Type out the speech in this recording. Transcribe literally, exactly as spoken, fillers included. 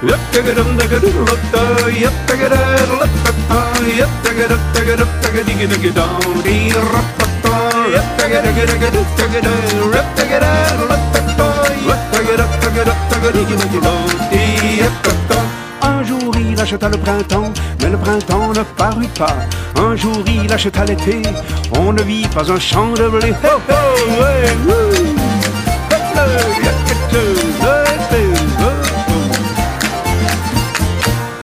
Un jour il acheta le printemps, mais le printemps ne parut pas. Un jour il acheta l'été, on ne vit pas un champ de blé. Oh, oh, ouais, wouh.